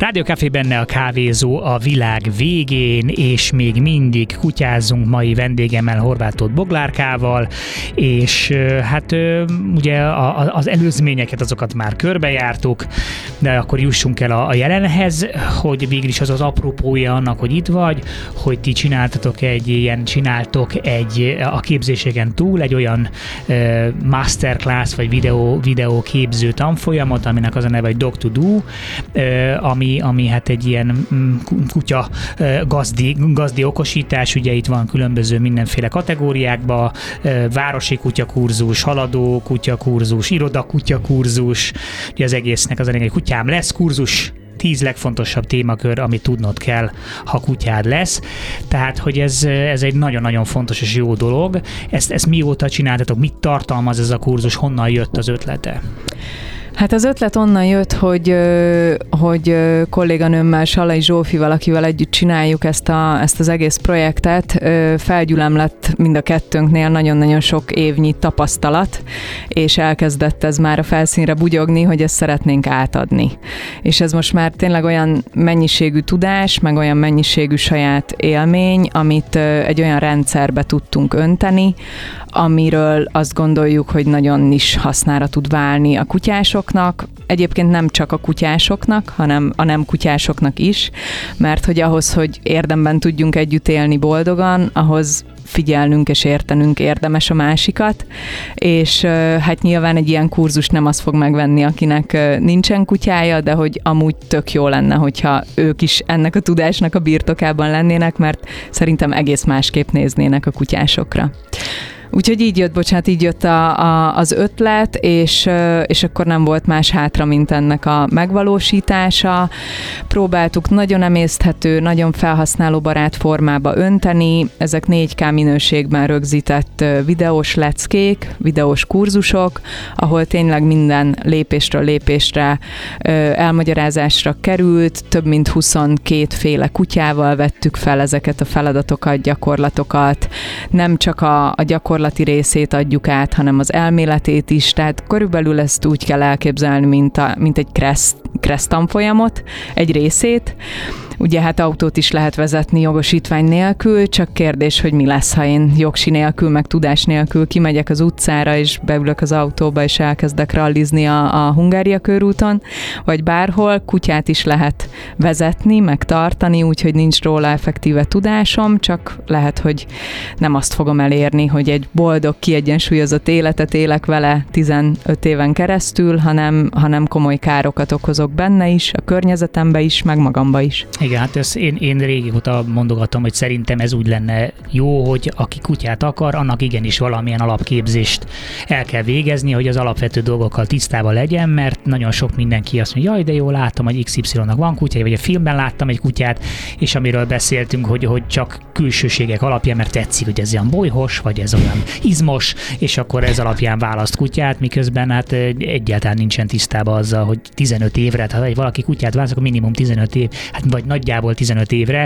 Rádió Café, benne a kávézó a világ végén, és még mindig kutyázunk mai vendégemmel, Horváth Tóth Boglárkával, és hát ugye az előzményeket, azokat már körbejártuk, de akkor jussunk el a jelenhez, hogy végül is az apropója annak, hogy itt vagy, hogy ti csináltok a képzéseken túl egy olyan masterclass, vagy videó képző tanfolyamot, aminek az a neve, hogy Dog2Do, ami hát egy ilyen kutya gazdi okosítás, ugye itt van különböző mindenféle kategóriákban, városi kutyakurzus, haladó kutyakurzus, irodakutyakurzus, ugye az egésznek az a lényeg, hogy kutyám lesz kurzus, 10 legfontosabb témakör, amit tudnod kell, ha kutyád lesz. Tehát, hogy ez egy nagyon-nagyon fontos és jó dolog. Ezt mióta csináltatok? Mit tartalmaz ez a kurzus? Honnan jött az ötlete? Hát az ötlet onnan jött, hogy kolléganőmmel, Sallai Zsófival, akivel együtt csináljuk ezt az egész projektet, felgyülem lett mind a kettőnknél nagyon-nagyon sok évnyi tapasztalat, és elkezdett ez már a felszínre bugyogni, hogy ezt szeretnénk átadni. És ez most már tényleg olyan mennyiségű tudás, meg olyan mennyiségű saját élmény, amit egy olyan rendszerbe tudtunk önteni, amiről azt gondoljuk, hogy nagyon is hasznára tud válni a kutyásoknak, egyébként nem csak a kutyásoknak, hanem a nem kutyásoknak is, mert hogy ahhoz, hogy érdemben tudjunk együtt élni boldogan, ahhoz figyelnünk és értenünk érdemes a másikat, és hát nyilván egy ilyen kurzus nem azt fog megvenni, akinek nincsen kutyája, de hogy amúgy tök jó lenne, hogyha ők is ennek a tudásnak a birtokában lennének, mert szerintem egész másképp néznének a kutyásokra. Úgyhogy így jött az ötlet, és akkor nem volt más hátra, mint ennek a megvalósítása. Próbáltuk nagyon emészthető, nagyon felhasználóbarát formába önteni. Ezek 4K minőségben rögzített videós leckék, videós kurzusok, ahol tényleg minden lépésről lépésre elmagyarázásra került. Több mint 22 féle kutyával vettük fel ezeket a feladatokat, gyakorlatokat. Nem csak a gyakorlati részét adjuk át, hanem az elméletét is, tehát körülbelül ezt úgy kell elképzelni, mint egy kressz tanfolyamot, egy részét. Ugye hát autót is lehet vezetni jogosítvány nélkül, csak kérdés, hogy mi lesz, ha én jogsi nélkül, meg tudás nélkül kimegyek az utcára, és beülök az autóba, és elkezdek rallizni a Hungária körúton, vagy bárhol. Kutyát is lehet vezetni, meg tartani, úgyhogy nincs róla effektíve tudásom, csak lehet, hogy nem azt fogom elérni, hogy egy boldog, kiegyensúlyozott életet élek vele 15 éven keresztül, hanem komoly károkat okozok benne is, a környezetembe is, meg magamba is. Igen, hát ezt én régóta mondogatom, hogy szerintem ez úgy lenne jó, hogy aki kutyát akar, annak igenis valamilyen alapképzést el kell végezni, hogy az alapvető dolgokkal tisztában legyen, mert nagyon sok mindenki azt mondja, jaj, de jó, láttam, hogy XY-nak van kutyája, vagy a filmben láttam egy kutyát, és amiről beszéltünk, hogy csak külsőségek alapján, mert tetszik, hogy ez olyan bolyhos, vagy ez olyan izmos, és akkor ez alapján választ kutyát, miközben hát egyáltalán nincsen tisztában azzal, hogy 15 évre, ha valaki kutyát választ, akkor minimum 15 év, hát vagy nagyjából 15 évre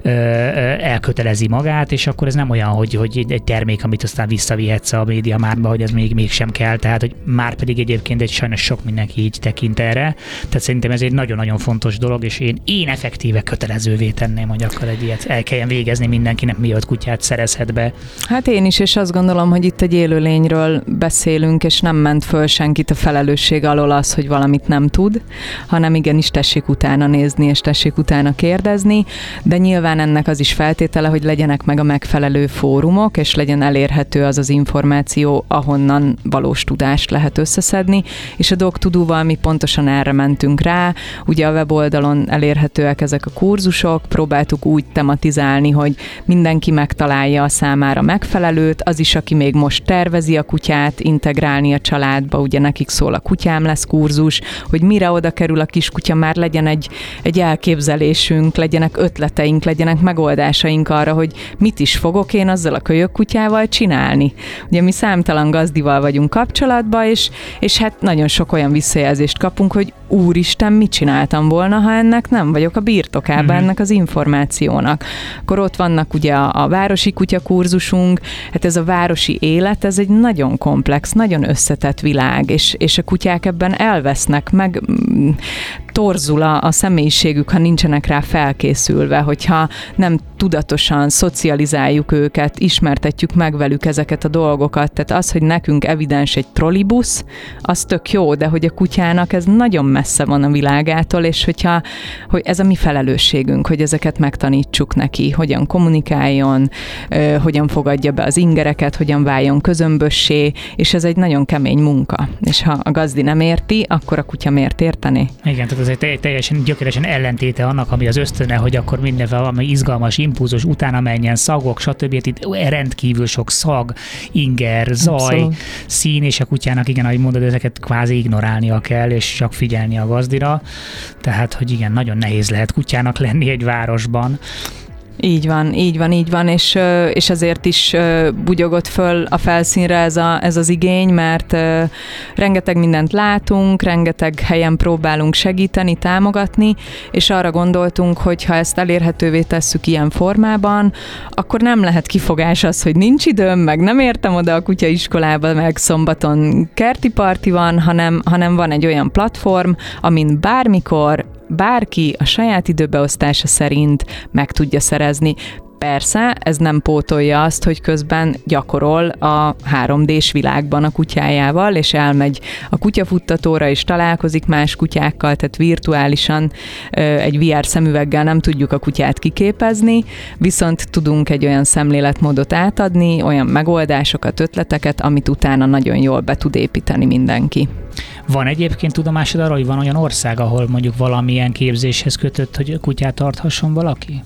elkötelezi magát, és akkor ez nem olyan, hogy egy termék, amit aztán visszavihetsz a médiamárba, hogy ez mégsem kell, tehát hogy már pedig egyébként sajnos sok mindenki így tekint erre, tehát szerintem ez egy nagyon-nagyon fontos dolog, és én effektíve kötelezővé tenném, hogy akkor egy ilyet el kelljen végezni mindenkinek, mielőtt kutyát szerezhet be. Hát én is, és azt gondolom, hogy itt egy élőlényről beszélünk, és nem ment föl senkit a felelősség alól az, hogy valamit nem tud, hanem igenis tessék utána nézni, és tessék utána kérdezni, de nyilván ennek az is feltétele, hogy legyenek meg a megfelelő fórumok, és legyen elérhető az információ, ahonnan valós tudást lehet összeszedni, és a Dog2Do-val mi pontosan erre mentünk rá. Ugye a weboldalon elérhetőek ezek a kurzusok, próbáltuk úgy tematizálni, hogy mindenki megtalálja a számára megfelelőt, az is, aki még most tervezi a kutyát integrálni a családba, ugye nekik szól a Kutyám lesz kurzus, hogy mire oda kerül a kiskutya, már legyen egy elképzelésünk, legyenek ötleteink, legyenek megoldásaink arra, hogy mit is fogok én azzal a kölyökkutyával csinálni. Ugye mi számtalan gazdival vagyunk kapcsolatban, és hát nagyon sok olyan visszajelzést kapunk, hogy úristen, mit csináltam volna, ha ennek nem vagyok a birtokában, ennek az információnak. Akkor ott vannak ugye a városi kutyakurzusunk, hát ez a városi élet, ez egy nagyon komplex, nagyon összetett világ, és a kutyák ebben elvesznek, meg torzul a személyiségük, ha nincsenek rá felkészülve, hogyha nem tudatosan szocializáljuk őket, ismertetjük meg velük ezeket a dolgokat. Tehát az, hogy nekünk evidens egy trollibusz, az tök jó, de hogy a kutyának ez nagyon messze van a világától, és hogy ez a mi felelősségünk, hogy ezeket megtanítsuk neki, hogyan kommunikáljon, hogyan fogadja be az ingereket, hogyan váljon közömbössé, és ez egy nagyon kemény munka. És ha a gazdi nem érti, akkor a kutya miért értené? Igen, tehát ez egy teljesen gyökeresen ellentéte annak, ami az ösztöne, hogy akkor mindenféle valami izgalmas impulzus, utána menjen szagok, stb. Itt rendkívül sok szag, inger, zaj, abszolút. Szín, és a kutyának, igen, ahogy mondod, ezeket kvázi ignorálnia kell, és csak figyelni a gazdira. Tehát, hogy igen, nagyon nehéz lehet kutyának lenni egy városban. Így van, és ezért is bugyogott föl a felszínre ez az igény, mert rengeteg mindent látunk, rengeteg helyen próbálunk segíteni, támogatni, és arra gondoltunk, hogy ha ezt elérhetővé tesszük ilyen formában, akkor nem lehet kifogás az, hogy nincs időm, meg nem értem oda a kutyaiskolába, meg szombaton kerti parti van, hanem van egy olyan platform, amin bármikor bárki a saját időbeosztása szerint meg tudja szerezni. Persze, ez nem pótolja azt, hogy közben gyakorol a 3D-s világban a kutyájával, és elmegy a kutyafuttatóra, és találkozik más kutyákkal, tehát virtuálisan egy VR szemüveggel nem tudjuk a kutyát kiképezni, viszont tudunk egy olyan szemléletmódot átadni, olyan megoldásokat, ötleteket, amit utána nagyon jól be tud építeni mindenki. Van egyébként tudomásod arra, hogy van olyan ország, ahol mondjuk valamilyen képzéshez kötött, hogy kutyát tarthasson valaki?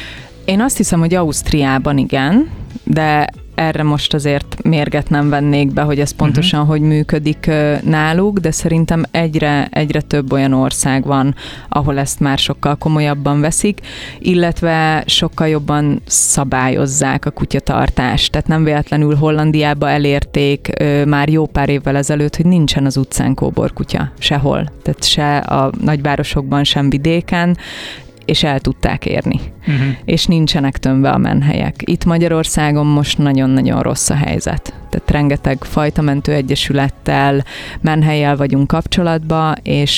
Én azt hiszem, hogy Ausztriában igen, de erre most azért mérget nem vennék be, hogy ez pontosan hogy működik náluk, de szerintem egyre több olyan ország van, ahol ezt már sokkal komolyabban veszik, illetve sokkal jobban szabályozzák a kutyatartást. Tehát nem véletlenül Hollandiába elérték már jó pár évvel ezelőtt, hogy nincsen az utcán kóborkutya sehol. Tehát se a nagyvárosokban, sem vidéken, és el tudták érni. És nincsenek tömve a menhelyek. Itt Magyarországon most nagyon-nagyon rossz a helyzet. Tehát rengeteg fajtamentő egyesülettel, menhellyel vagyunk kapcsolatban,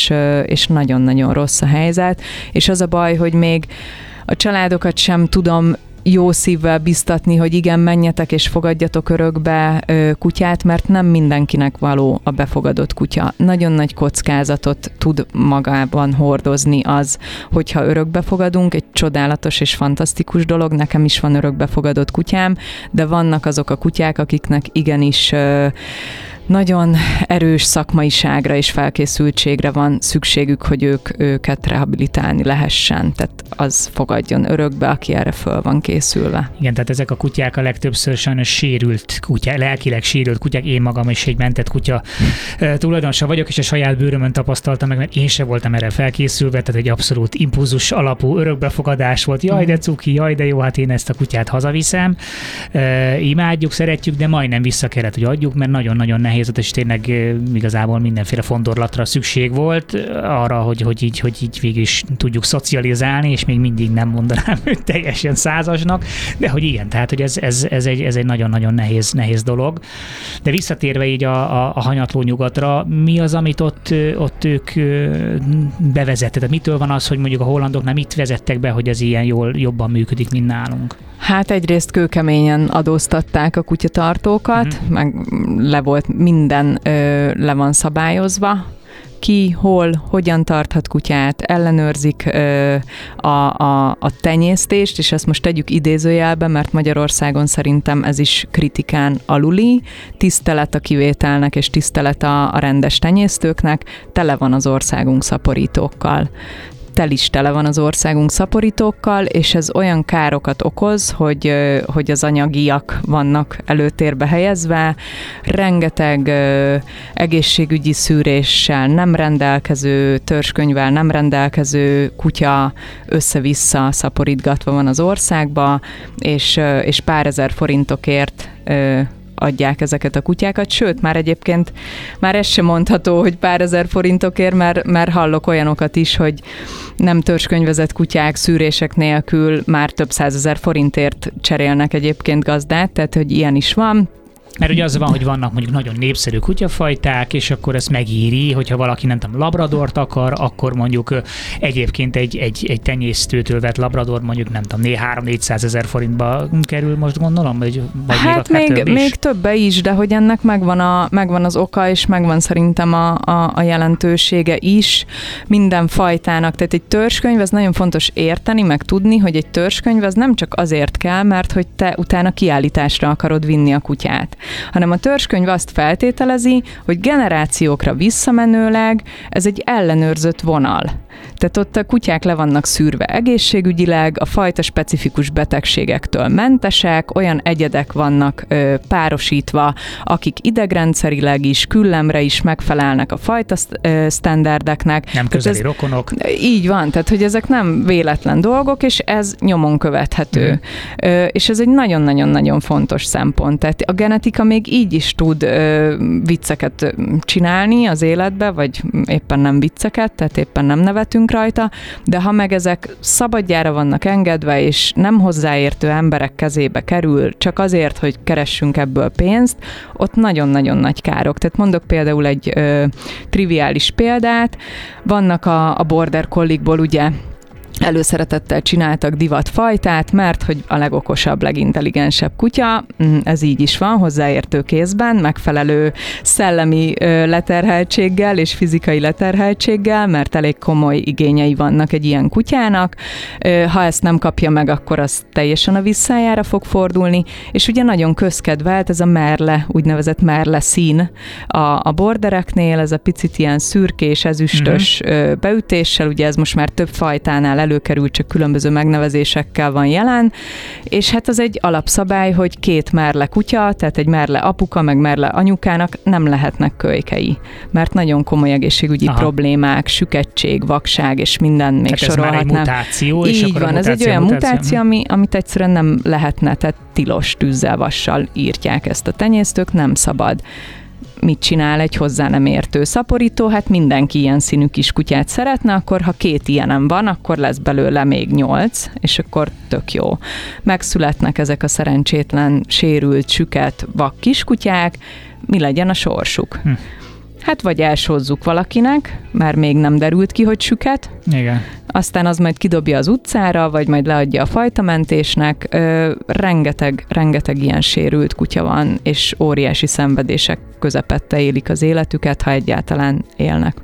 és nagyon-nagyon rossz a helyzet. És az a baj, hogy még a családokat sem tudom jó szívvel biztatni, hogy igen, menjetek és fogadjatok örökbe kutyát, mert nem mindenkinek való a befogadott kutya. Nagyon nagy kockázatot tud magában hordozni az, hogyha örökbe fogadunk, egy csodálatos és fantasztikus dolog, nekem is van örökbefogadott kutyám, de vannak azok a kutyák, akiknek igenis nagyon erős szakmaiságra és felkészültségre van szükségük, hogy őket rehabilitálni lehessen. Tehát az fogadjon örökbe, aki erre föl van készülve. Igen, tehát ezek a kutyák a legtöbbször sajnos sérült kutyák, lelkileg sérült kutyák. Én magam is egy mentett kutya tulajdonosa vagyok, és a saját bőrömön tapasztaltam meg, mert én se voltam erre felkészülve, tehát egy abszolút impulzus alapú örökbefogadás volt. Jaj, de cuki, jaj, de jó, hát én ezt a kutyát hazaviszem. Imádjuk, szeretjük, de majdnem vissza kellett, hogy adjuk, mert nagyon-nagyon nehéz, és tényleg igazából mindenféle fondorlatra szükség volt arra, hogy így végül is tudjuk szocializálni, és még mindig nem mondanám őt teljesen százasnak, de hogy igen, tehát hogy ez egy nagyon-nagyon nehéz dolog. De visszatérve így a hanyatló nyugatra, mi az, amit ott ők bevezettek? Tehát mitől van az, hogy mondjuk a hollandoknál mit vezettek be, hogy ez ilyen jobban működik, mint nálunk? Hát egyrészt kőkeményen adóztatták a kutyatartókat, meg minden le van szabályozva. Ki, hol, hogyan tarthat kutyát, ellenőrzik a tenyésztést, és ezt most tegyük idézőjelbe, mert Magyarországon szerintem ez is kritikán aluli. Tisztelet a kivételnek, és tisztelet a rendes tenyésztőknek, tele van az országunk szaporítókkal. Tele van az országunk szaporítókkal, és ez olyan károkat okoz, hogy az anyagiak vannak előtérbe helyezve, rengeteg egészségügyi szűréssel nem rendelkező, törzskönyvvel nem rendelkező kutya össze-vissza szaporítgatva van az országba, és pár ezer forintokért adják ezeket a kutyákat, sőt, már egyébként már ez sem mondható, hogy pár ezer forintokért, mert hallok olyanokat is, hogy nem törzskönyvezett kutyák szűrések nélkül már több 100 000 forintért cserélnek egyébként gazdát, tehát hogy ilyen is van. Mert ugye az van, hogy vannak mondjuk nagyon népszerű kutyafajták, és akkor ezt megéri, hogyha valaki nem tudom, labradort akar, akkor mondjuk egyébként egy tenyésztőtől vett labrador mondjuk nem tudom, 300-400 ezer forintba kerül most gondolom, vagy hát még többe is, de hogy ennek megvan az oka, és megvan szerintem a jelentősége is minden fajtának. Tehát egy törzskönyv, ez nagyon fontos érteni, meg tudni, hogy egy törzskönyv az nem csak azért kell, mert hogy te utána kiállításra akarod vinni a kutyát, hanem a törzskönyv azt feltételezi, hogy generációkra visszamenőleg ez egy ellenőrzött vonal. Tehát ott a kutyák le vannak szűrve egészségügyileg, a fajta specifikus betegségektől mentesek, olyan egyedek vannak párosítva, akik idegrendszerileg is, küllemre is megfelelnek a fajta sztenderdeknek. Nem közeli rokonok. Így van, tehát hogy ezek nem véletlen dolgok, és ez nyomon követhető. És ez egy nagyon-nagyon-nagyon fontos szempont. Tehát a genetika még így is tud vicceket csinálni az életbe, vagy éppen nem vicceket, tehát éppen nem nevetünk rajta, de ha meg ezek szabadjára vannak engedve, és nem hozzáértő emberek kezébe kerül, csak azért, hogy keressünk ebből pénzt, ott nagyon-nagyon nagy károk. Tehát mondok például egy triviális példát, vannak a Border Collie-ból ugye előszeretettel csináltak divatfajtát, mert hogy a legokosabb, legintelligensebb kutya, ez így is van, hozzáértő kézben, megfelelő szellemi leterheltséggel és fizikai leterheltséggel, mert elég komoly igényei vannak egy ilyen kutyának. Ha ezt nem kapja meg, akkor az teljesen a visszájára fog fordulni, és ugye nagyon közkedvelt ez a merle, úgynevezett merle szín a bordereknél, ez a picit ilyen szürkés, ezüstös beütéssel, ugye ez most már több fajtánál előkerül, csak különböző megnevezésekkel van jelen, és hát az egy alapszabály, hogy 2 merle kutya, tehát egy merle apuka, meg merle anyukának nem lehetnek kölykei, mert nagyon komoly egészségügyi problémák, sükettség, vakság, és minden még tehát sorolhatnám. Ez már egy mutáció, és így van, ez egy olyan mutáció, amit egyszerűen nem lehetne, tehát tilos tűzzel, vassal írtják ezt a tenyésztők, nem szabad. Mit csinál egy hozzá nem értő szaporító? Hát mindenki ilyen színű kis kutyát szeretne, akkor ha 2 ilyenem van, akkor lesz belőle még 8, és akkor tök jó. Megszületnek ezek a szerencsétlen, sérült, süket, vak kiskutyák, mi legyen a sorsuk? Hát vagy elsózzuk valakinek, mert még nem derült ki, hogy süket. Igen. Aztán az majd kidobja az utcára, vagy majd leadja a fajtamentésnek. Rengeteg ilyen sérült kutya van, és óriási szenvedések közepette élik az életüket, ha egyáltalán élnek.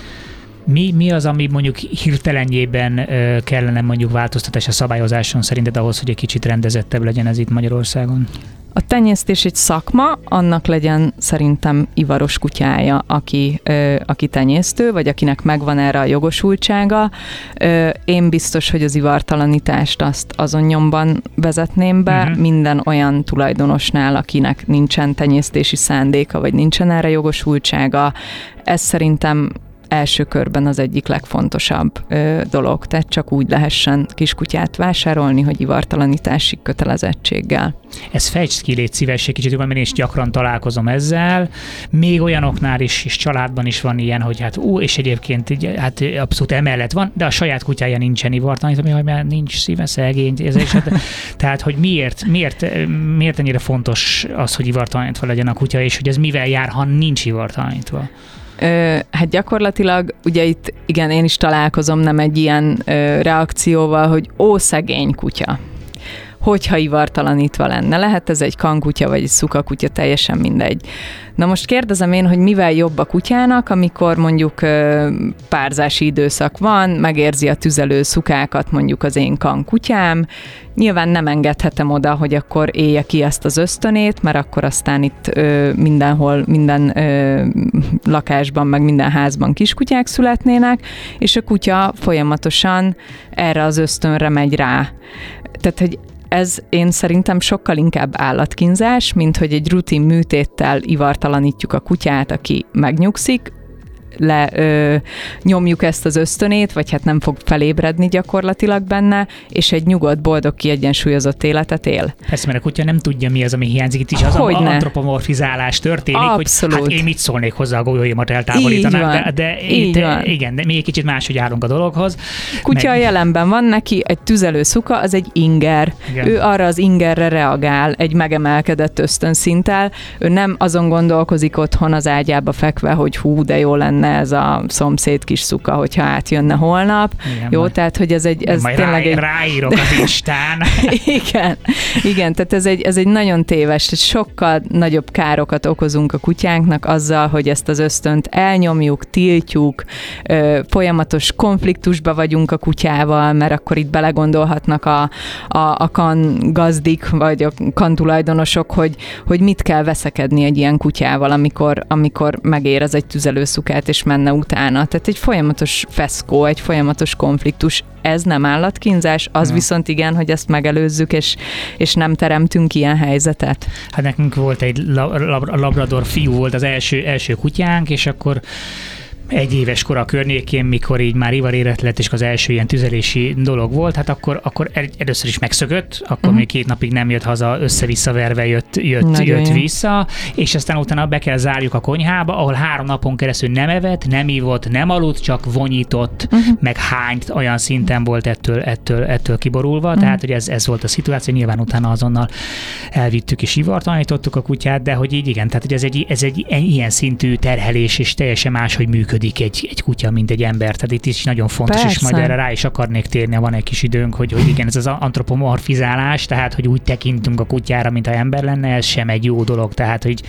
Mi az, ami mondjuk hirtelenjében kellene mondjuk változtatás a szabályozáson szerinted ahhoz, hogy egy kicsit rendezettebb legyen ez itt Magyarországon? A tenyésztés egy szakma, annak legyen szerintem ivaros kutyája, aki tenyésztő, vagy akinek megvan erre a jogosultsága. Én biztos, hogy az ivartalanítást azt azon nyomban vezetném be, minden olyan tulajdonosnál, akinek nincsen tenyésztési szándéka, vagy nincsen erre jogosultsága. Ez szerintem első körben az egyik legfontosabb dolog, tehát csak úgy lehessen kiskutyát vásárolni, hogy ivartalanítási kötelezettséggel. Ez fejtsd ki, légy szíves, egy kicsit, mert én is gyakran találkozom ezzel. Még olyanoknál is, és családban is van ilyen, hogy hát és egyébként hát abszolút emellett van, de a saját kutyája nincsen ivartalanítva, mert nincs szíve, szegény. Tehát, hogy miért ennyire fontos az, hogy ivartalanítva legyen a kutya, és hogy ez mivel jár, ha nincs ivartalanítva? Hát gyakorlatilag, ugye itt igen, én is találkozom nem egy ilyen reakcióval, hogy szegény kutya. Hogyha ivartalanítva lenne. Lehet ez egy kankutya, vagy egy szukakutya, teljesen mindegy. Na most kérdezem én, hogy mivel jobb a kutyának, amikor mondjuk párzási időszak van, megérzi a tüzelő szukákat mondjuk az én kankutyám, nyilván nem engedhetem oda, hogy akkor élje ki ezt az ösztönét, mert akkor aztán itt mindenhol, minden lakásban, meg minden házban kiskutyák születnének, és a kutya folyamatosan erre az ösztönre megy rá. Tehát, hogy ez én szerintem sokkal inkább állatkínzás, mint hogy egy rutin műtéttel ivartalanítjuk a kutyát, aki megnyugszik. nyomjuk ezt az ösztönét, vagy hát nem fog felébredni gyakorlatilag benne, és egy nyugodt, boldog, kiegyensúlyozott életet él. Persze, mert a kutya nem tudja, mi az, ami hiányzik. Itt is az antropomorfizálás történik, abszolút. Hogy hát én mit szólnék hozzá, a golyóimat eltávolítanám, igen, de mi egy kicsit máshogy állunk a dologhoz. Kutya a jelenben van, neki egy tüzelőszuka, az egy inger. Igen. Ő arra az ingerre reagál egy megemelkedett ösztönszinttel. Ő nem azon gondolkozik otthon az ágyába fekve, hogy hú, de jó lenne ez a szomszéd kis szuka, hogyha átjönne holnap. Igen, jó, tehát, hogy ez tényleg ráírok az Instán. Igen, tehát ez egy nagyon téves, sokkal nagyobb károkat okozunk a kutyánknak azzal, hogy ezt az ösztönt elnyomjuk, tiltjuk, folyamatos konfliktusba vagyunk a kutyával, mert akkor itt belegondolhatnak a kan gazdik, vagy a kan tulajdonosok, hogy mit kell veszekedni egy ilyen kutyával, amikor megérez egy tüzelőszukát, és menne utána. Tehát egy folyamatos feszkó, egy folyamatos konfliktus. Ez nem állatkínzás, az viszont igen, hogy ezt megelőzzük, és nem teremtünk ilyen helyzetet. Hát nekünk volt egy labrador fiú, volt az első kutyánk, és akkor 1 éves kora környékén, mikor így már ivarérett lett, és az első ilyen tüzelési dolog volt, hát akkor először is megszökött, akkor még 2 napig nem jött haza, össze-vissza verve jött vissza, és aztán utána be kell zárjuk a konyhába, ahol 3 napon keresztül nem evett, nem ivott, nem aludt, csak vonyított, meg hányt, olyan szinten volt ettől kiborulva, tehát hogy ez volt a szituáció, nyilván utána azonnal elvittük és ivartalanítottuk a kutyát, de hogy így igen, tehát hogy ez egy ilyen szintű terhelés, és teljesen máshogy működik egy kutya, mint egy ember. Tehát itt is nagyon fontos, és majd erre rá is akarnék térni, van egy kis időnk, hogy igen, ez az antropomorfizálás, tehát hogy úgy tekintünk a kutyára, mint ha ember lenne, ez sem egy jó dolog, tehát hogy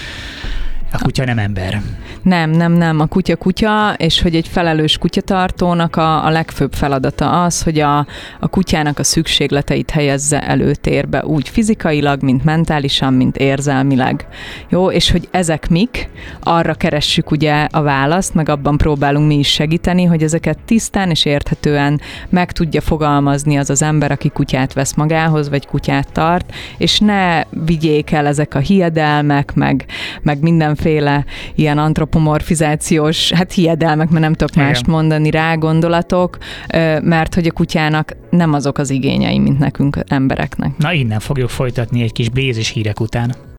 a kutya nem ember. Nem. A kutya, és hogy egy felelős kutyatartónak a legfőbb feladata az, hogy a kutyának a szükségleteit helyezze előtérbe, úgy fizikailag, mint mentálisan, mint érzelmileg. Jó, és hogy ezek mik, arra keressük ugye a választ, meg abban próbálunk mi is segíteni, hogy ezeket tisztán és érthetően meg tudja fogalmazni az ember, aki kutyát vesz magához, vagy kutyát tart, és ne vigyék el ezek a hiedelmek, meg mindenféle ilyen antropomorfizációs, hát hiedelmek, mert nem tudok mást mondani rá, gondolatok, mert hogy a kutyának nem azok az igényei, mint nekünk embereknek. Na, innen fogjuk folytatni egy kis blézis hírek után.